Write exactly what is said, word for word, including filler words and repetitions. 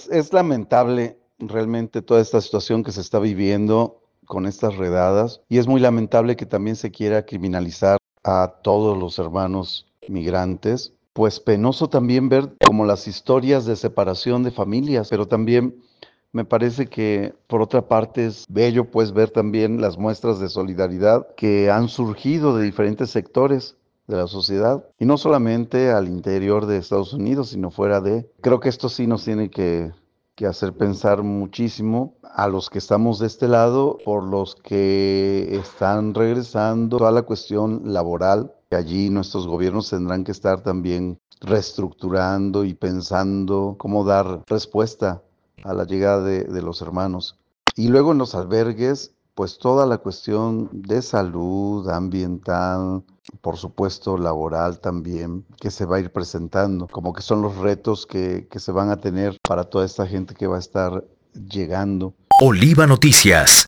Pues es lamentable realmente toda esta situación que se está viviendo con estas redadas y es muy lamentable que también se quiera criminalizar a todos los hermanos migrantes. Pues penoso también ver como las historias de separación de familias, pero también me parece que por otra parte es bello pues ver también las muestras de solidaridad que han surgido de diferentes sectores de la sociedad y no solamente al interior de Estados Unidos, sino fuera de. Creo que esto sí nos tiene que, que hacer pensar muchísimo a los que estamos de este lado, por los que están regresando, toda la cuestión laboral, que allí nuestros gobiernos tendrán que estar también reestructurando y pensando cómo dar respuesta a la llegada de, de los hermanos. Y luego en los albergues, pues toda la cuestión de salud ambiental, por supuesto laboral también, que se va a ir presentando, como que son los retos que, que se van a tener para toda esta gente que va a estar llegando. Oliva Noticias.